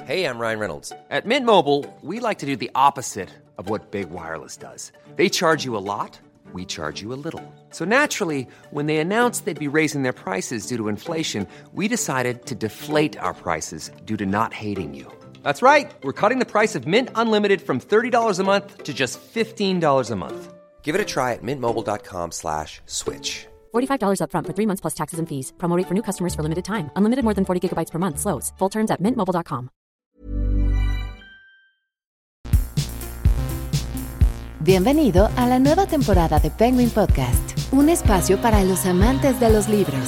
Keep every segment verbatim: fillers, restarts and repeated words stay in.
Hey, I'm Ryan Reynolds. At Mint Mobile, we like to do the opposite of what Big Wireless does. They charge you a lot, we charge you a little. So naturally, when they announced they'd be raising their prices due to inflation, we decided to deflate our prices due to not hating you. That's right. We're cutting the price of Mint Unlimited from thirty dollars a month to just fifteen dollars a month. Give it a try at mintmobile.com slash switch. forty-five dollars up front for three months plus taxes and fees. Promo rate for new customers for limited time. Unlimited more than forty gigabytes per month. Slows full terms at mint mobile dot com. Bienvenido a la nueva temporada de Penguin Podcast, un espacio para los amantes de los libros.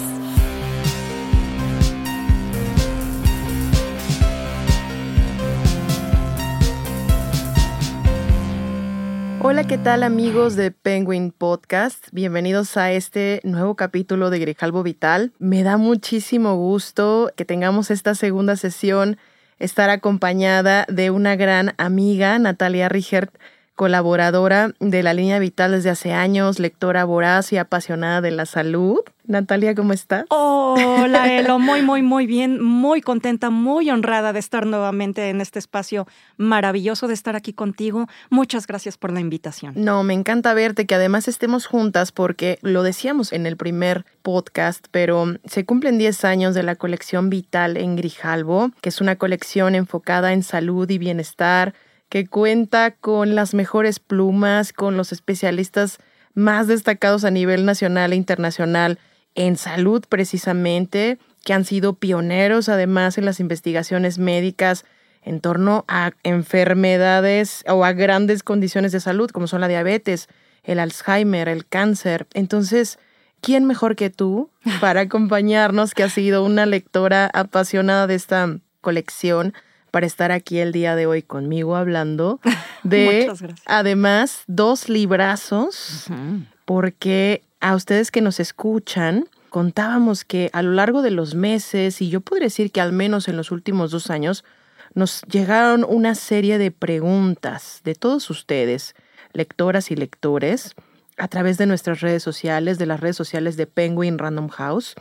Hola, ¿qué tal amigos de Penguin Podcast? Bienvenidos a este nuevo capítulo de Grijalbo Vital. Me da muchísimo gusto que tengamos esta segunda sesión, estar acompañada de una gran amiga, Natalia Rigert, colaboradora de La Línea Vital desde hace años, lectora voraz y apasionada de la salud. Natalia, ¿cómo estás? Hola, Elo, muy, muy, muy bien, muy contenta, muy honrada de estar nuevamente en este espacio maravilloso, de estar aquí contigo. Muchas gracias por la invitación. No, me encanta verte, que además estemos juntas porque lo decíamos en el primer podcast, pero se cumplen diez años de la colección Vital en Grijalbo, que es una colección enfocada en salud y bienestar, que cuenta con las mejores plumas, con los especialistas más destacados a nivel nacional e internacional en salud precisamente, que han sido pioneros además en las investigaciones médicas en torno a enfermedades o a grandes condiciones de salud como son la diabetes, el Alzheimer, el cáncer. Entonces, ¿quién mejor que tú para acompañarnos, que has sido una lectora apasionada de esta colección, para estar aquí el día de hoy conmigo hablando de, además, dos librazos, uh-huh. Porque a ustedes que nos escuchan, contábamos que a lo largo de los meses, y yo podría decir que al menos en los últimos dos años, nos llegaron una serie de preguntas de todos ustedes, lectoras y lectores, a través de nuestras redes sociales, de las redes sociales de Penguin Random House.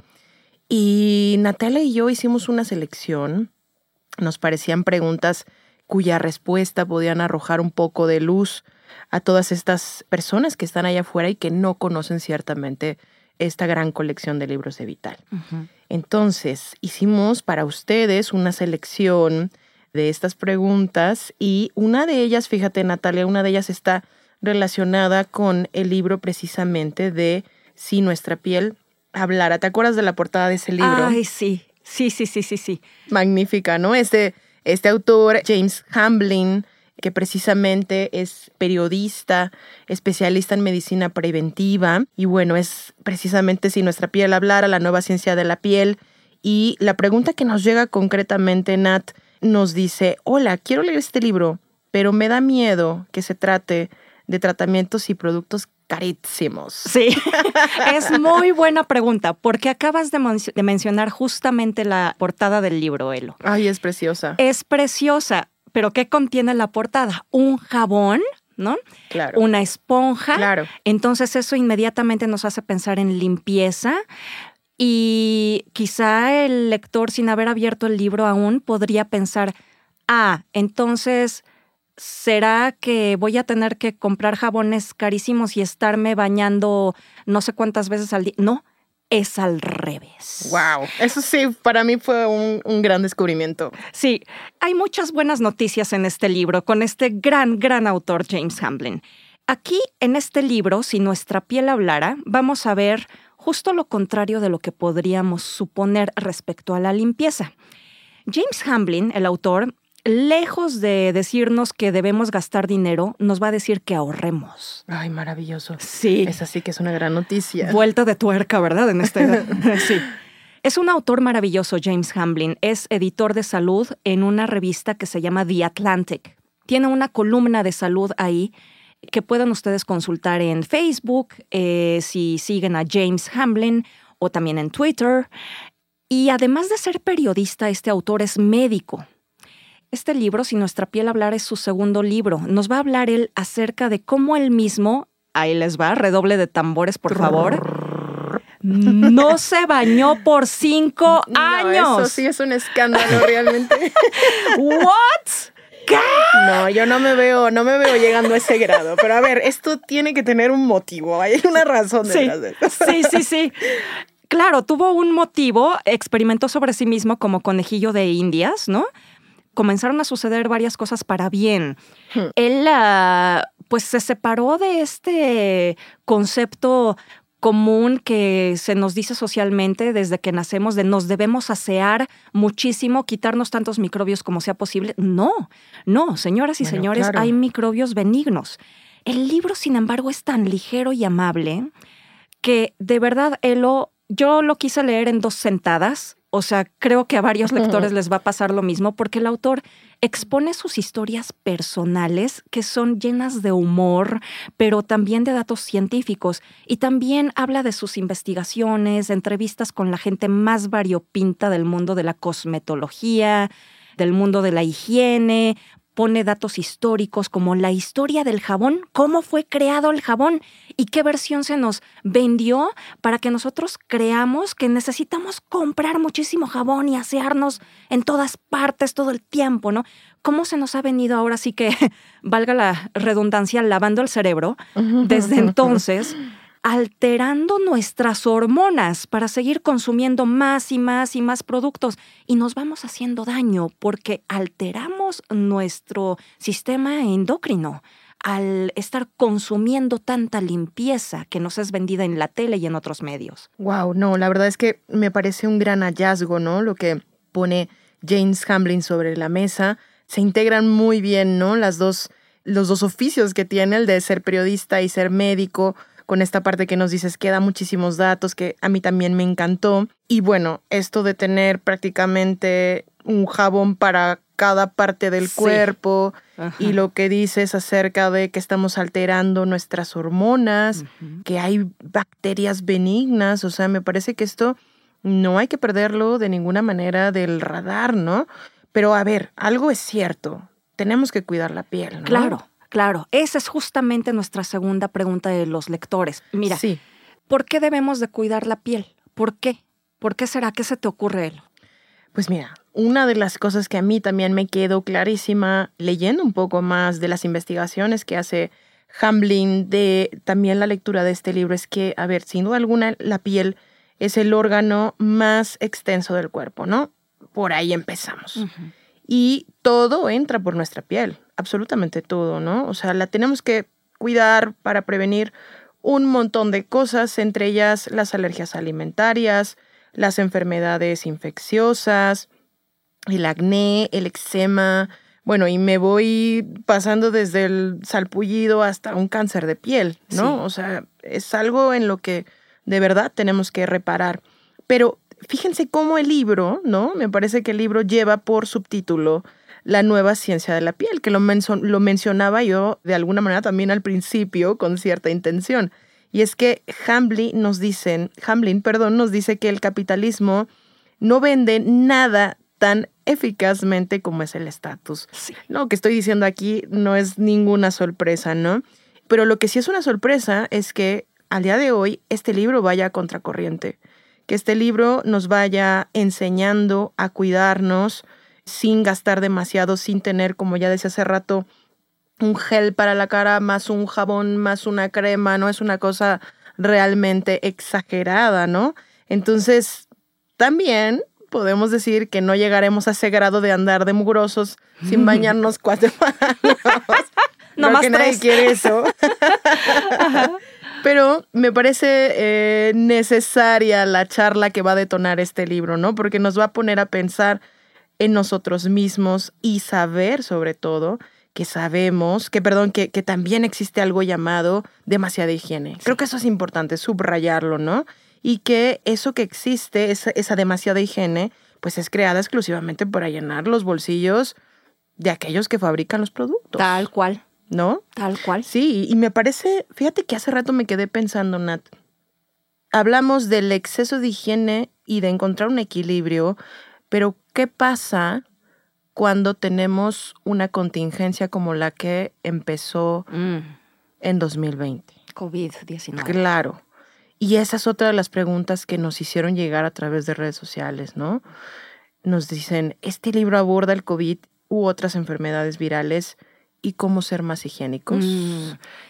Y Natalia y yo hicimos una selección. Nos parecían preguntas cuya respuesta podían arrojar un poco de luz a todas estas personas que están allá afuera y que no conocen ciertamente esta gran colección de libros de Vital. Uh-huh. Entonces, hicimos para ustedes una selección de estas preguntas y una de ellas, fíjate Natalia, una de ellas está relacionada con el libro precisamente de Si nuestra piel hablara. ¿Te acuerdas de la portada de ese libro? Ay, sí. Sí, sí, sí, sí, sí. Magnífica, ¿no? Este, este autor, James Hamblin, que precisamente es periodista, especialista en medicina preventiva. Y bueno, es precisamente Si nuestra piel hablara, la nueva ciencia de la piel. Y la pregunta que nos llega concretamente, Nat, nos dice, hola, quiero leer este libro, pero me da miedo que se trate de tratamientos y productos carísimos. Sí, es muy buena pregunta, porque acabas de, mon- de mencionar justamente la portada del libro, Elo. Ay, es preciosa. Es preciosa, pero ¿qué contiene la portada? Un jabón, ¿no? Claro. Una esponja. Claro. Entonces eso inmediatamente nos hace pensar en limpieza. Y quizá el lector, sin haber abierto el libro aún, podría pensar, ah, entonces, ¿será que voy a tener que comprar jabones carísimos y estarme bañando no sé cuántas veces al día? No, es al revés. Wow, eso sí, para mí fue un, un gran descubrimiento. Sí, hay muchas buenas noticias en este libro con este gran, gran autor James Hamblin. Aquí, en este libro, Si nuestra piel hablara, vamos a ver justo lo contrario de lo que podríamos suponer respecto a la limpieza. James Hamblin, el autor, lejos de decirnos que debemos gastar dinero, nos va a decir que ahorremos. Ay, maravilloso. Sí. Esa sí que es una gran noticia. Vuelta de tuerca, ¿verdad? En esta edad. Sí. Es un autor maravilloso, James Hamblin. Es editor de salud en una revista que se llama The Atlantic. Tiene una columna de salud ahí que pueden ustedes consultar en Facebook, eh, si siguen a James Hamblin, o también en Twitter. Y además de ser periodista, este autor es médico. Este libro, Si nuestra piel hablara, es su segundo libro. Nos va a hablar él acerca de cómo él mismo, ahí les va, redoble de tambores, por favor, no se bañó por cinco No, años. eso sí es un escándalo realmente. ¿What? ¿Qué? No, yo no me veo, no me veo llegando a ese grado. Pero a ver, esto tiene que tener un motivo. Hay una razón Sí, detrás de esto. sí, sí, sí. Claro, tuvo un motivo, experimentó sobre sí mismo como conejillo de indias, ¿no? Comenzaron a suceder varias cosas para bien. Hmm. Él, uh, pues, se separó de este concepto común que se nos dice socialmente desde que nacemos, de nos debemos asear muchísimo, quitarnos tantos microbios como sea posible. No, no, señoras y bueno, señores, claro. Hay microbios benignos. El libro, sin embargo, es tan ligero y amable que de verdad él lo, yo lo quise leer en dos sentadas. O sea, creo que a varios lectores les va a pasar lo mismo porque el autor expone sus historias personales que son llenas de humor, pero también de datos científicos. Y también habla de sus investigaciones, entrevistas con la gente más variopinta del mundo de la cosmetología, del mundo de la higiene. Pone datos históricos como la historia del jabón, cómo fue creado el jabón y qué versión se nos vendió para que nosotros creamos que necesitamos comprar muchísimo jabón y asearnos en todas partes todo el tiempo, ¿no? Cómo se nos ha venido ahora sí que, valga la redundancia, lavando el cerebro desde entonces, alterando nuestras hormonas para seguir consumiendo más y más y más productos. Y nos vamos haciendo daño porque alteramos nuestro sistema endocrino al estar consumiendo tanta limpieza que nos es vendida en la tele y en otros medios. Wow, no, la verdad es que me parece un gran hallazgo, ¿no? Lo que pone James Hamblin sobre la mesa. Se integran muy bien, ¿no? Las dos, los dos oficios que tiene, el de ser periodista y ser médico, con esta parte que nos dices que da muchísimos datos, que a mí también me encantó. Y bueno, esto de tener prácticamente un jabón para cada parte del sí. cuerpo. Ajá. Y lo que dices acerca de que estamos alterando nuestras hormonas, uh-huh. que hay bacterias benignas, o sea, me parece que esto no hay que perderlo de ninguna manera del radar, ¿no? Pero a ver, algo es cierto, tenemos que cuidar la piel, ¿no? Claro. Claro, esa es justamente nuestra segunda pregunta de los lectores. Mira, sí. ¿Por qué debemos de cuidar la piel? ¿Por qué? ¿Por qué será? ¿Qué se te ocurre, Elo? Pues mira, una de las cosas que a mí también me quedó clarísima leyendo un poco más de las investigaciones que hace Hamblin, de también la lectura de este libro, es que, a ver, sin duda alguna, la piel es el órgano más extenso del cuerpo, ¿no? Por ahí empezamos. Uh-huh. Y todo entra por nuestra piel, absolutamente todo, ¿no? O sea, la tenemos que cuidar para prevenir un montón de cosas, entre ellas las alergias alimentarias, las enfermedades infecciosas, el acné, el eczema, bueno, y me voy pasando desde el salpullido hasta un cáncer de piel, ¿no? Sí. O sea, es algo en lo que de verdad tenemos que reparar. Pero fíjense cómo el libro, ¿no? Me parece que el libro lleva por subtítulo La nueva ciencia de la piel, que lo, menso- lo mencionaba yo de alguna manera también al principio con cierta intención. Y es que Hamblin nos dicen, Hamblin, perdón, nos dice que el capitalismo no vende nada tan eficazmente como es el estatus. Sí. Lo que estoy diciendo aquí no es ninguna sorpresa, ¿no? Pero lo que sí es una sorpresa es que al día de hoy este libro vaya a contracorriente. Que este libro nos vaya enseñando a cuidarnos sin gastar demasiado, sin tener, como ya decía hace rato, un gel para la cara, más un jabón, más una crema, ¿no? Es una cosa realmente exagerada, ¿no? Entonces, también podemos decir que no llegaremos a ese grado de andar de mugrosos sin bañarnos cuatro años. No más que tres. Nadie quiere eso. Ajá. Pero me parece eh, necesaria la charla que va a detonar este libro, ¿no? Porque nos va a poner a pensar en nosotros mismos y saber, sobre todo, que sabemos, que perdón, que, que también existe algo llamado demasiada higiene. Sí. Creo que eso es importante, subrayarlo, ¿no? Y que eso que existe, esa, esa demasiada higiene, pues es creada exclusivamente para llenar los bolsillos de aquellos que fabrican los productos. Tal cual. ¿No? Tal cual. Sí, y me parece, fíjate que hace rato me quedé pensando, Nat, hablamos del exceso de higiene y de encontrar un equilibrio, pero ¿qué pasa cuando tenemos una contingencia como la que empezó mm. en dos mil veinte? covid diecinueve. Claro. Y esa es otra de las preguntas que nos hicieron llegar a través de redes sociales, ¿no? Nos dicen, este libro aborda el COVID u otras enfermedades virales y cómo ser más higiénicos. Mm.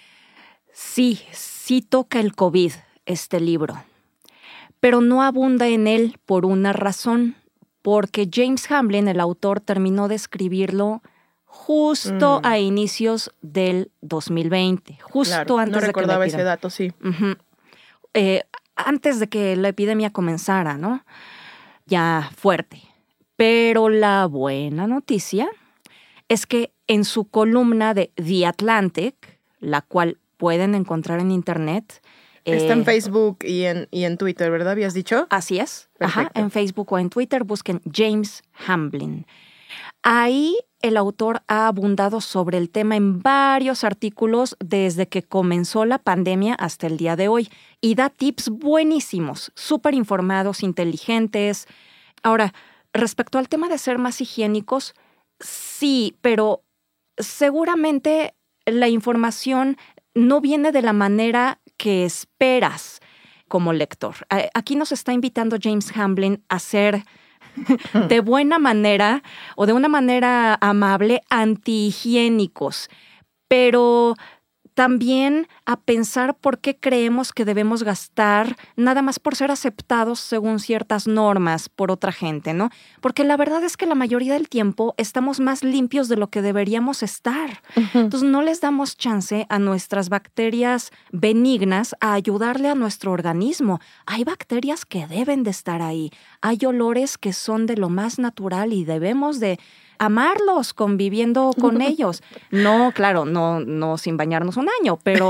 Sí, sí toca el COVID este libro, pero no abunda en él por una razón, porque James Hamblin, el autor, terminó de escribirlo justo mm. a inicios del dos mil veinte, justo claro, antes no de que la recordaba epidemia. ese dato, sí. Uh-huh. Eh, antes de que la epidemia comenzara, ¿no? Ya fuerte. Pero la buena noticia es que en su columna de The Atlantic, la cual pueden encontrar en internet. Está eh, en Facebook y en, y en Twitter, ¿verdad? ¿Habías dicho? Así es. Perfecto. Ajá, en Facebook o en Twitter busquen James Hamblin. Ahí el autor ha abundado sobre el tema en varios artículos desde que comenzó la pandemia hasta el día de hoy y da tips buenísimos, súper informados, inteligentes. Ahora, respecto al tema de ser más higiénicos, sí, pero seguramente la información no viene de la manera que esperas como lector. Aquí nos está invitando James Hamblin a ser de buena manera o de una manera amable antihigiénicos, pero también a pensar por qué creemos que debemos gastar nada más por ser aceptados según ciertas normas por otra gente, ¿no? Porque la verdad es que la mayoría del tiempo estamos más limpios de lo que deberíamos estar. Uh-huh. Entonces no les damos chance a nuestras bacterias benignas a ayudarle a nuestro organismo. Hay bacterias que deben de estar ahí. Hay olores que son de lo más natural y debemos de amarlos conviviendo con ellos. No, claro, no, no sin bañarnos un año, pero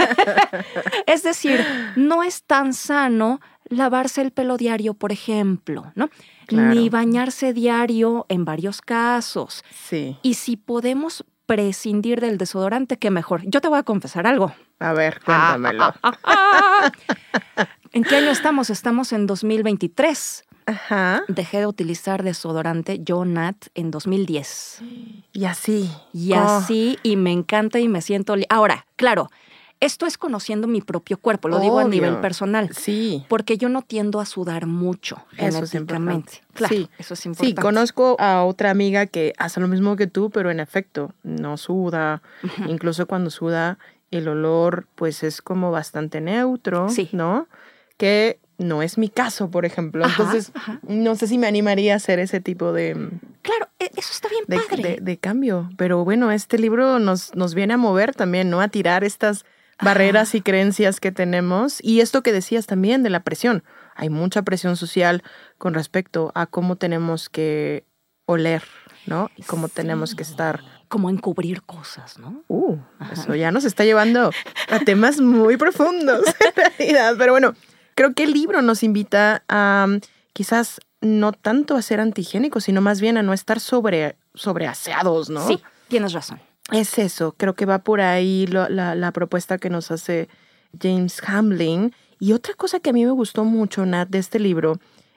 es decir, no es tan sano lavarse el pelo diario, por ejemplo, ¿no? Claro. Ni bañarse diario en varios casos. Sí. Y si podemos prescindir del desodorante, qué mejor. Yo te voy a confesar algo. A ver, cuéntamelo. Ah, ah, ah, ah. ¿En qué año estamos? Estamos en dos mil veintitrés. Ajá. Dejé de utilizar desodorante yo, Nat, en dos mil diez. Y así. Y oh. así, y me encanta y me siento... Li- Ahora, claro, esto es conociendo mi propio cuerpo, lo Obvio. digo a nivel personal. Sí. Porque yo no tiendo a sudar mucho eso genéticamente. Es claro, sí. eso es importante. Sí, conozco a otra amiga que hace lo mismo que tú, pero en efecto, no suda. Uh-huh. Incluso cuando suda, el olor pues es como bastante neutro, sí. ¿no? Que... no es mi caso, por ejemplo. Ajá, Entonces, ajá. no sé si me animaría a hacer ese tipo de... Claro, eso está bien de, padre. De, de cambio. Pero bueno, este libro nos, nos viene a mover también, ¿no? A tirar estas barreras ajá. y creencias que tenemos. Y esto que decías también de la presión. Hay mucha presión social con respecto a cómo tenemos que oler, ¿no? Y cómo sí. tenemos que estar... Como encubrir cosas, ¿no? Uh, ajá. Eso ya nos está llevando a temas muy profundos, en realidad. Pero bueno... Creo que el libro nos invita a um, quizás no tanto a ser antihigiénicos, sino más bien a no estar sobre, sobreaseados, ¿no? Sí, tienes razón. Es eso, creo que va por ahí lo, la, la propuesta que nos hace James Hamblin. Y otra cosa que a mí me gustó mucho, Nat, de este libro,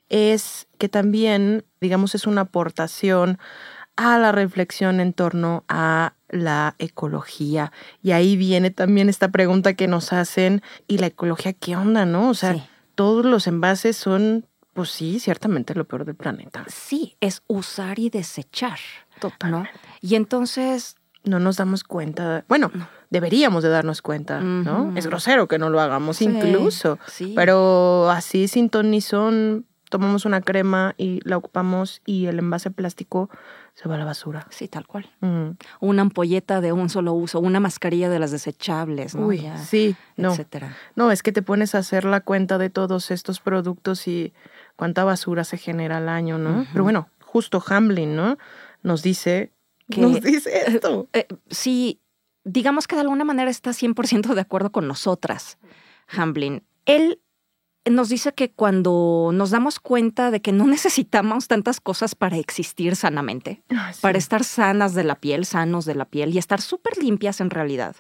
es que también, digamos, es una aportación a la reflexión en torno a la ecología. Y ahí viene también esta pregunta que nos hacen, ¿y la ecología qué onda, no? O sea, sí. todos los envases son, pues sí, ciertamente lo peor del planeta. Sí, es usar y desechar. Totalmente. ¿No? Y entonces... no nos damos cuenta, bueno, no. deberíamos de darnos cuenta, uh-huh. ¿no? Es grosero que no lo hagamos sí. incluso, sí. pero así sin ton ni son, tomamos una crema y la ocupamos y el envase plástico se va a la basura. Sí, tal cual. Mm. Una ampolleta de un solo uso, una mascarilla de las desechables, ¿no? Uy, ya, sí, no. etcétera. No, es que te pones a hacer la cuenta de todos estos productos y cuánta basura se genera al año, ¿no? Uh-huh. Pero bueno, justo Hamblin, ¿no? Nos dice, que, nos dice esto. Eh, eh, sí, digamos que de alguna manera está cien por ciento de acuerdo con nosotras, Hamblin. Él nos dice que cuando nos damos cuenta de que no necesitamos tantas cosas para existir sanamente, ah, sí. para estar sanas de la piel, sanos de la piel y estar súper limpias en realidad,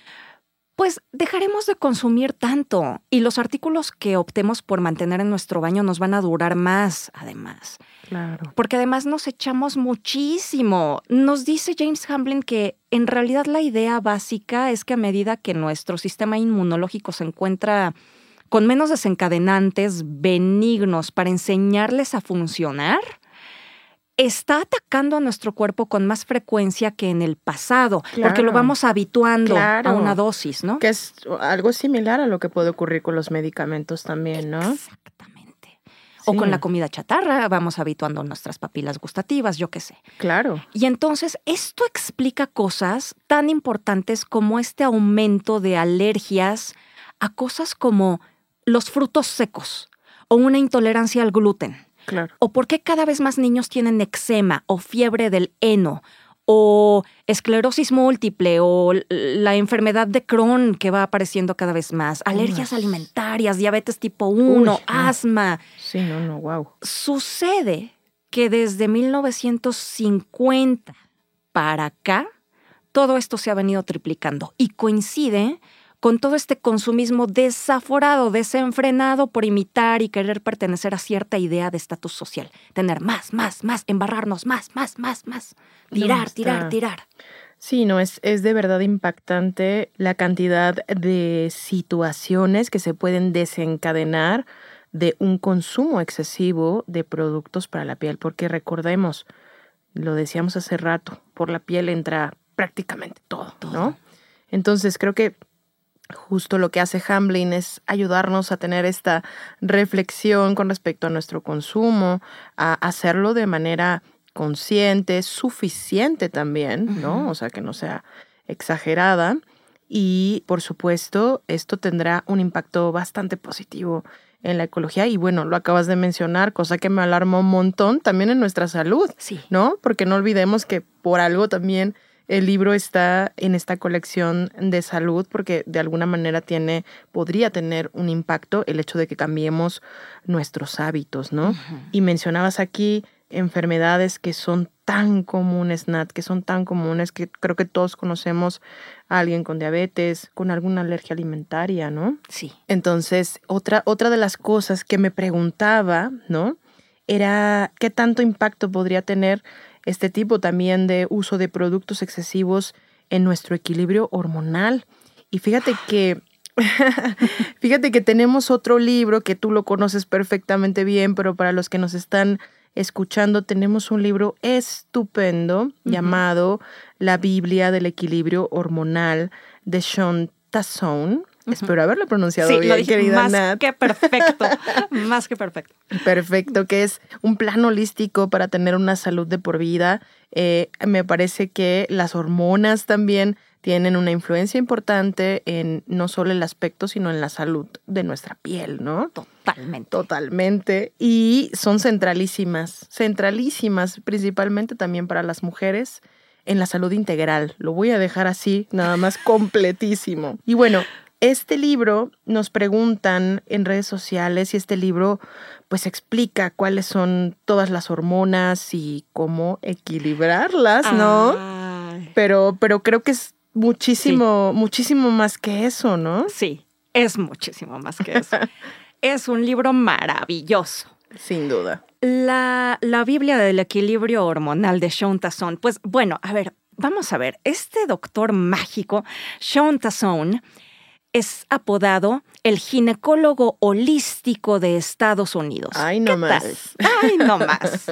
pues dejaremos de consumir tanto y los artículos que optemos por mantener en nuestro baño nos van a durar más, además. Claro. Porque además nos echamos muchísimo. Nos dice James Hamblin que en realidad la idea básica es que a medida que nuestro sistema inmunológico se encuentra con menos desencadenantes benignos para enseñarles a funcionar, está atacando a nuestro cuerpo con más frecuencia que en el pasado, Claro. porque lo vamos habituando Claro. a una dosis, ¿no? Que es algo similar a lo que puede ocurrir con los medicamentos también, ¿no? Exactamente. O Sí. con la comida chatarra, vamos habituando nuestras papilas gustativas, yo qué sé. Claro. Y entonces esto explica cosas tan importantes como este aumento de alergias a cosas como los frutos secos o una intolerancia al gluten. Claro. O por qué cada vez más niños tienen eczema o fiebre del heno o esclerosis múltiple o la enfermedad de Crohn que va apareciendo cada vez más, alergias Uy. alimentarias, diabetes tipo uno, Uy, no. asma. Sí, no, no, wow. Sucede que desde mil novecientos cincuenta para acá, todo esto se ha venido triplicando y coincide con todo este consumismo desaforado, desenfrenado por imitar y querer pertenecer a cierta idea de estatus social. Tener más, más, más, embarrarnos más, más, más, más. Tirar, No, está- tirar, tirar. Sí, no, es, es de verdad impactante la cantidad de situaciones que se pueden desencadenar de un consumo excesivo de productos para la piel, porque recordemos, lo decíamos hace rato, por la piel entra prácticamente todo, Todo. ¿no? Entonces creo que justo lo que hace Hamblin es ayudarnos a tener esta reflexión con respecto a nuestro consumo, a hacerlo de manera consciente, suficiente también, ¿no? Ujú. O sea, que no sea exagerada. Y, por supuesto, esto tendrá un impacto bastante positivo en la ecología. Y, bueno, lo acabas de mencionar, cosa que me alarma un montón, también en nuestra salud, Sí. ¿no? Porque no olvidemos que por algo también el libro está en esta colección de salud, porque de alguna manera tiene, podría tener un impacto el hecho de que cambiemos nuestros hábitos, ¿no? Ujú. Y mencionabas aquí enfermedades que son tan comunes, Nat, que son tan comunes que creo que todos conocemos a alguien con diabetes, con alguna alergia alimentaria, ¿no? Sí. Entonces, otra, otra de las cosas que me preguntaba, ¿no? Era qué tanto impacto podría tener este tipo también de uso de productos excesivos en nuestro equilibrio hormonal. Y fíjate que, fíjate que tenemos otro libro que tú lo conoces perfectamente bien, pero para los que nos están escuchando, tenemos un libro estupendo Ujú. llamado La Biblia del Equilibrio Hormonal de Shaun Tasson. Ujú. Espero haberlo pronunciado Sí, bien, lo dije querida más Nat. que perfecto, más que perfecto. Perfecto, que es un plan holístico para tener una salud de por vida. Eh, me parece que las hormonas también tienen una influencia importante en no solo el aspecto, sino en la salud de nuestra piel, ¿no? Totalmente. Totalmente. Y son centralísimas, centralísimas, principalmente también para las mujeres en la salud integral. Lo voy a dejar así, nada más completísimo. Y bueno, este libro nos preguntan en redes sociales y este libro pues explica cuáles son todas las hormonas y cómo equilibrarlas, ¿no? Ay. Pero, pero creo que es muchísimo, muchísimo más que eso, ¿no? Sí, es muchísimo más que eso. Es un libro maravilloso. Sin duda. La, la Biblia del equilibrio hormonal de Shaun Tasson. Pues bueno, a ver, vamos a ver. Este doctor mágico, Shaun Tasson, es apodado el ginecólogo holístico de Estados Unidos. Ay, no ¿Qué más. tal? Ay, no más.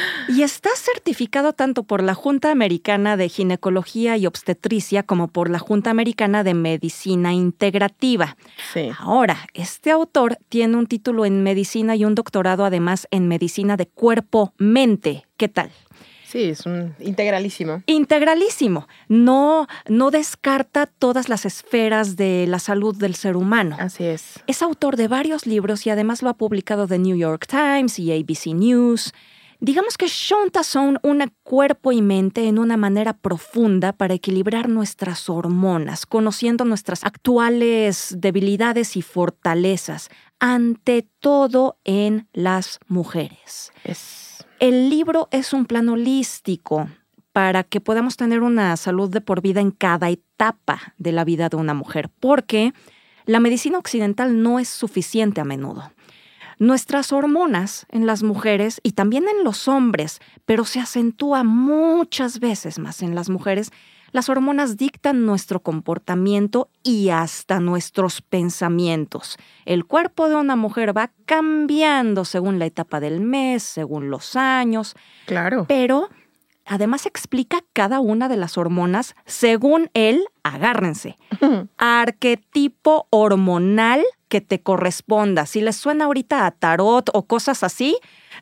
Y está certificado tanto por la Junta Americana de Ginecología y Obstetricia como por la Junta Americana de Medicina Integrativa. Sí. Ahora, este autor tiene un título en medicina y un doctorado además en medicina de cuerpo-mente. ¿Qué tal? Sí, es un integralísimo. Integralísimo. No, no descarta todas las esferas de la salud del ser humano. Así es. Es autor de varios libros y además lo ha publicado The New York Times y A B C News. Digamos que Shaun Tasson une cuerpo y mente en una manera profunda para equilibrar nuestras hormonas, conociendo nuestras actuales debilidades y fortalezas, ante todo en las mujeres. Es El libro es un plan holístico para que podamos tener una salud de por vida en cada etapa de la vida de una mujer, porque la medicina occidental no es suficiente a menudo. Nuestras hormonas en las mujeres y también en los hombres, pero se acentúa muchas veces más en las mujeres, las hormonas dictan nuestro comportamiento y hasta nuestros pensamientos. El cuerpo de una mujer va cambiando según la etapa del mes, según los años. Claro. Pero además explica cada una de las hormonas según el, agárrense, arquetipo hormonal que te corresponda. Si les suena ahorita a tarot o cosas así,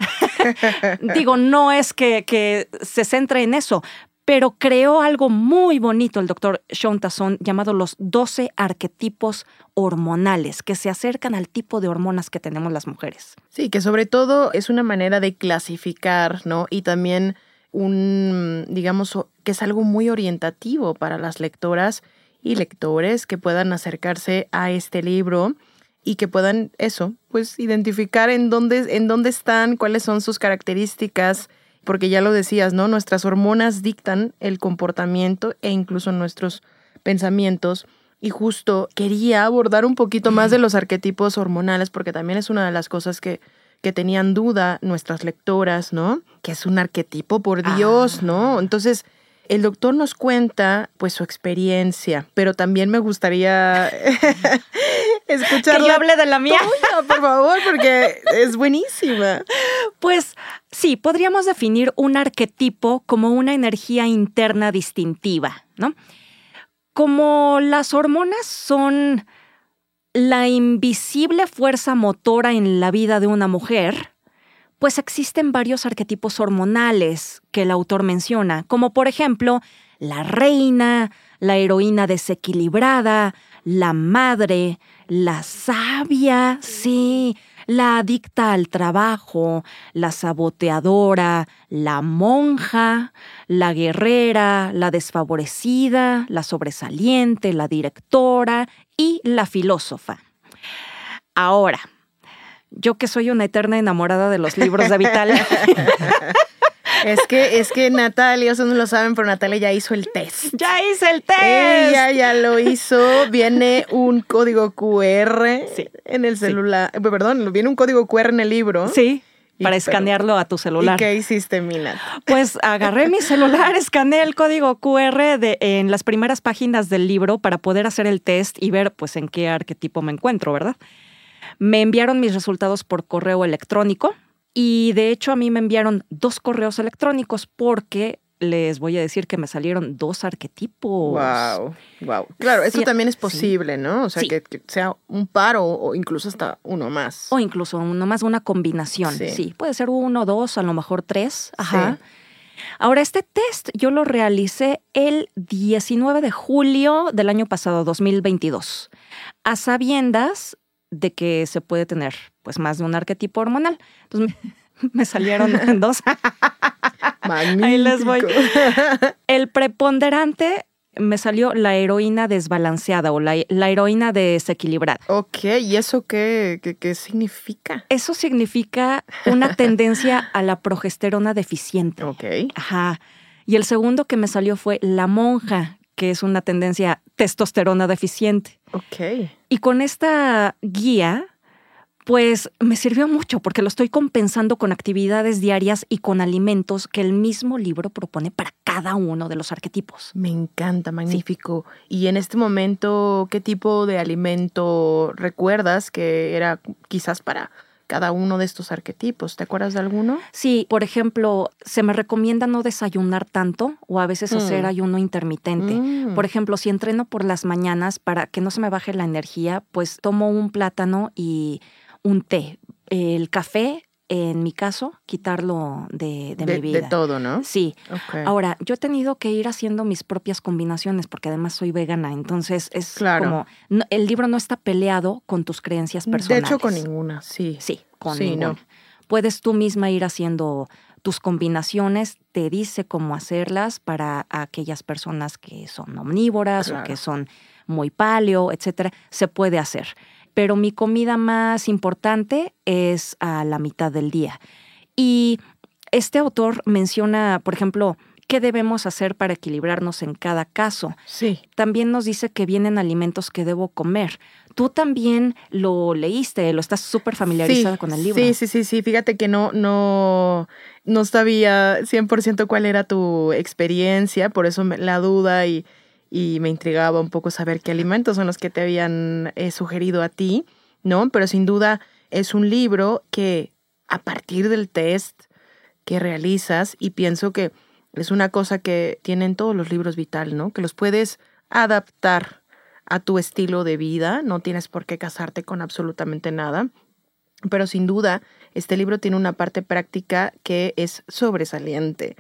digo, no es que, que se centre en eso, pero creó algo muy bonito el doctor Shaun Tasson llamado los doce arquetipos hormonales que se acercan al tipo de hormonas que tenemos las mujeres. Sí, que sobre todo es una manera de clasificar, ¿no? Y también un, digamos, que es algo muy orientativo para las lectoras y lectores que puedan acercarse a este libro y que puedan, eso, pues identificar en dónde, en dónde están, cuáles son sus características. Porque ya lo decías, ¿no? Nuestras hormonas dictan el comportamiento e incluso nuestros pensamientos. Y justo quería abordar un poquito más de los arquetipos hormonales, porque también es una de las cosas que, que tenían duda nuestras lectoras, ¿no? Que es un arquetipo, por Dios, ah. ¿no? Entonces, el doctor nos cuenta, pues, su experiencia, pero también me gustaría escucharla. Que yo hable de la mía. Tuya, por favor, porque es buenísima. Pues sí, podríamos definir un arquetipo como una energía interna distintiva, ¿no? Como las hormonas son la invisible fuerza motora en la vida de una mujer, pues existen varios arquetipos hormonales que el autor menciona, como por ejemplo la reina, la heroína desequilibrada, la madre, la sabia, sí, la adicta al trabajo, la saboteadora, la monja, la guerrera, la desfavorecida, la sobresaliente, la directora y la filósofa. Ahora, yo que soy una eterna enamorada de los libros de Vital. Es que, es que Natalia, ustedes no lo saben, pero Natalia ya hizo el test. ¡Ya hice el test! Ella ya lo hizo. Viene un código cu erre sí. en el celular. Sí. Perdón, viene un código cu erre en el libro. Sí, y, para escanearlo pero, a tu celular. ¿Y qué hiciste, Mina? Pues agarré mi celular, escaneé el código cu erre de, en las primeras páginas del libro para poder hacer el test y ver pues en qué arquetipo me encuentro, ¿verdad? Me enviaron mis resultados por correo electrónico y de hecho a mí me enviaron dos correos electrónicos porque les voy a decir que me salieron dos arquetipos. Wow, wow. Claro, eso sí, también es posible, sí. ¿no? O sea, sí. que, que sea un par o, o incluso hasta uno más. O incluso uno más, una combinación. Sí. sí. Puede ser uno, dos, a lo mejor tres. Ajá. Sí. Ahora, este test yo lo realicé el diecinueve de julio del año pasado, dos mil veintidós, a sabiendas de que se puede tener pues más de un arquetipo hormonal. Entonces me, me salieron dos. Magnífico. Ahí les voy. El preponderante me salió la heroína desbalanceada o la, la heroína desequilibrada. Ok, ¿y eso qué, qué, qué significa? Eso significa una tendencia a la progesterona deficiente. Ok. Ajá. Y el segundo que me salió fue la monja, que es una tendencia testosterona deficiente. Ok. Y con esta guía, pues me sirvió mucho porque lo estoy compensando con actividades diarias y con alimentos que el mismo libro propone para cada uno de los arquetipos. Me encanta, magnífico. Sí. Y en este momento, ¿qué tipo de alimento recuerdas que era quizás para cada uno de estos arquetipos? ¿Te acuerdas de alguno? Sí, por ejemplo, se me recomienda no desayunar tanto o a veces mm. hacer ayuno intermitente. Mm. Por ejemplo, si entreno por las mañanas para que no se me baje la energía, pues tomo un plátano y un té. El café, en mi caso, quitarlo de, de, de mi vida. De todo, ¿no? Sí. Okay. Ahora, yo he tenido que ir haciendo mis propias combinaciones porque además soy vegana, entonces es claro. como... No, el libro no está peleado con tus creencias personales. De hecho, con ninguna, sí. Sí, con sí, ninguna. No. Puedes tú misma ir haciendo tus combinaciones, te dice cómo hacerlas para aquellas personas que son omnívoras claro. o que son muy paleo, etcétera. Se puede hacer. Pero mi comida más importante es a la mitad del día. Y este autor menciona, por ejemplo, qué debemos hacer para equilibrarnos en cada caso. Sí. También nos dice que vienen alimentos que debo comer. tú también lo leíste, lo estás súper familiarizada sí, con el libro. Sí, sí, sí, sí. Fíjate que no, no, no sabía cien por ciento cuál era tu experiencia, por eso me, la duda y, y me intrigaba un poco saber qué alimentos son los que te habían eh, sugerido a ti, ¿no? Pero sin duda es un libro que a partir del test que realizas, y pienso que es una cosa que tienen todos los libros Vital, ¿no? Que los puedes adaptar a tu estilo de vida, no tienes por qué casarte con absolutamente nada, pero sin duda este libro tiene una parte práctica que es sobresaliente.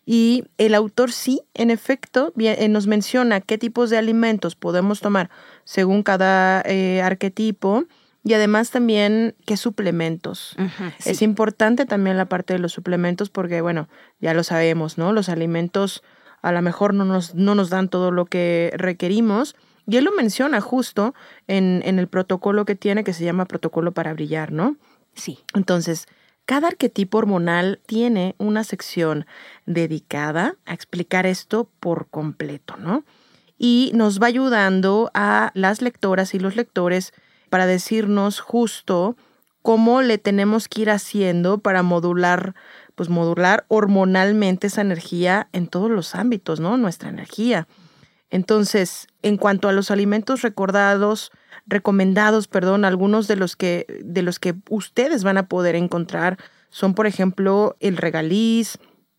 Y el autor sí, en efecto, bien, nos menciona qué tipos de alimentos podemos tomar según cada eh, arquetipo, y además también qué suplementos. Uh-huh, sí. Es importante también la parte de los suplementos porque, bueno, ya lo sabemos, ¿no? Los alimentos a lo mejor no nos, no nos dan todo lo que requerimos. Y él lo menciona justo en, en el protocolo que tiene, que se llama Protocolo para Brillar, ¿no? Sí. Entonces, cada arquetipo hormonal tiene una sección dedicada a explicar esto por completo, ¿no? Y nos va ayudando a las lectoras y los lectores para decirnos justo cómo le tenemos que ir haciendo para modular, pues modular hormonalmente esa energía en todos los ámbitos, ¿no? Nuestra energía. Entonces, en cuanto a los alimentos recordados, recomendados, perdón, algunos de los que, de los que ustedes van a poder encontrar son, por ejemplo, el regaliz,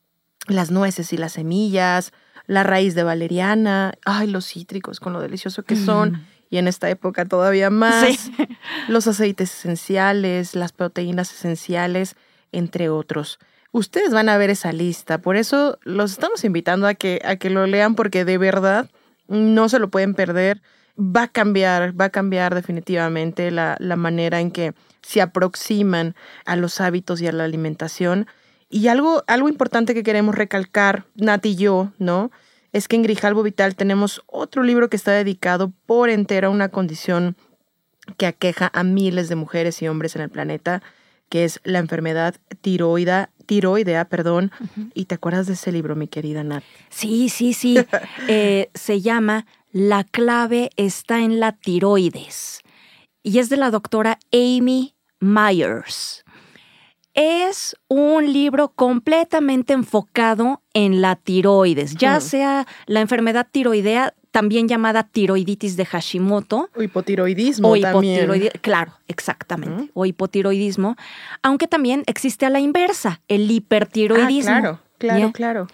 las nueces y las semillas, la raíz de valeriana, ay, los cítricos con lo delicioso que son. Mm. Y en esta época todavía más, sí. Los aceites esenciales, las proteínas esenciales, entre otros. Ustedes van a ver esa lista, por eso los estamos invitando a que, a que lo lean porque de verdad no se lo pueden perder. Va a cambiar, va a cambiar definitivamente la, la manera en que se aproximan a los hábitos y a la alimentación. Y algo, algo importante que queremos recalcar, Nat y yo, ¿no? Es que en Grijalbo Vital tenemos otro libro que está dedicado por entero a una condición que aqueja a miles de mujeres y hombres en el planeta, que es la enfermedad tiroida, tiroidea, perdón. Uh-huh. ¿Y te acuerdas de ese libro, mi querida Nat? Sí, sí, sí. eh, se llama La clave está en la tiroides y es de la doctora Amy Myers. Es un libro completamente enfocado en la tiroides, ya uh-huh. sea la enfermedad tiroidea, también llamada tiroiditis de Hashimoto. O hipotiroidismo o también. Hipotiroidi- claro, exactamente. Uh-huh. O hipotiroidismo, aunque también existe a la inversa, el hipertiroidismo. Ah, claro, claro, yeah. claro.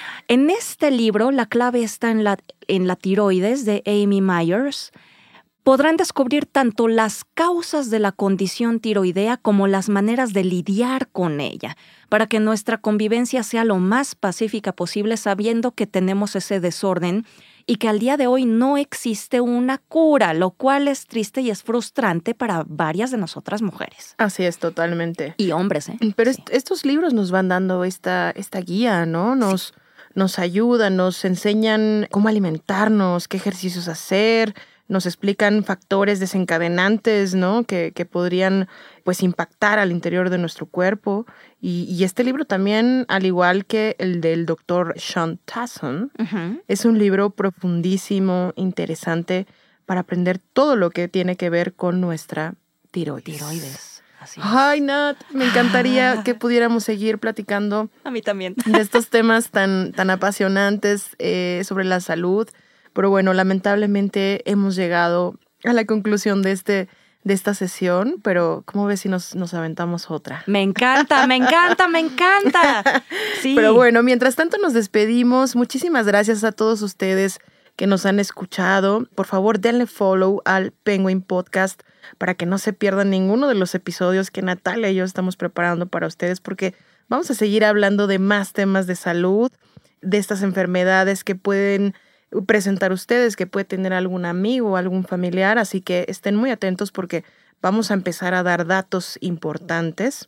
En este libro, la clave está en la, en la tiroides de Amy Myers. Podrán descubrir tanto las causas de la condición tiroidea como las maneras de lidiar con ella, para que nuestra convivencia sea lo más pacífica posible, sabiendo que tenemos ese desorden y que al día de hoy no existe una cura, lo cual es triste y es frustrante para varias de nosotras mujeres. Así es, totalmente. Y hombres, ¿eh? Pero sí. est- estos libros nos van dando esta, esta guía, ¿no? Nos, sí. nos ayudan, nos enseñan cómo alimentarnos, qué ejercicios hacer. Nos explican factores desencadenantes, ¿no? Que, que podrían, pues, impactar al interior de nuestro cuerpo. Y, y este libro también, al igual que el del doctor Sean Tasson, uh-huh. es un libro profundísimo, interesante, para aprender todo lo que tiene que ver con nuestra tiroides. Tiroides. Así es. Ay, Nat, me encantaría ah. que pudiéramos seguir platicando. A mí también. De estos temas tan, tan apasionantes eh, sobre la salud. Pero bueno, lamentablemente hemos llegado a la conclusión de este de esta sesión, pero ¿cómo ves si nos, nos aventamos otra? Me encanta, me encanta, me encanta. Sí. Pero bueno, mientras tanto nos despedimos. Muchísimas gracias a todos ustedes que nos han escuchado. Por favor, denle follow al Penguin Podcast para que no se pierdan ninguno de los episodios que Natalia y yo estamos preparando para ustedes, porque vamos a seguir hablando de más temas de salud, de estas enfermedades que pueden presentar ustedes, que puede tener algún amigo o algún familiar, así que estén muy atentos porque vamos a empezar a dar datos importantes.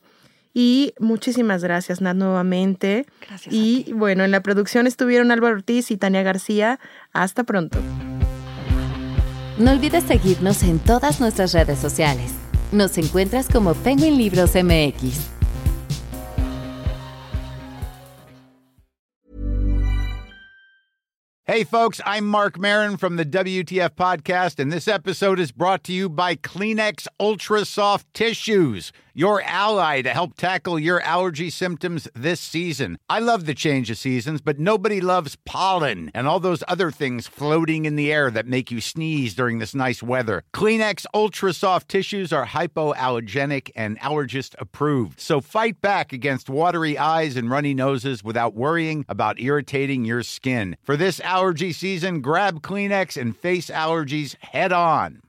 Y muchísimas gracias, Nat, nuevamente. Gracias. Y bueno, en la producción estuvieron Álvaro Ortiz y Tania García. Hasta pronto. No olvides seguirnos en todas nuestras redes sociales. Nos encuentras como Penguin Libros M X. Hey, folks, I'm Mark Maron from the W T F Podcast, and this episode is brought to you by Kleenex Ultra Soft Tissues, your ally to help tackle your allergy symptoms this season. I love the change of seasons, but nobody loves pollen and all those other things floating in the air that make you sneeze during this nice weather. Kleenex Ultra Soft Tissues are hypoallergenic and allergist approved, so fight back against watery eyes and runny noses without worrying about irritating your skin. For this allergy season, grab Kleenex and face allergies head on.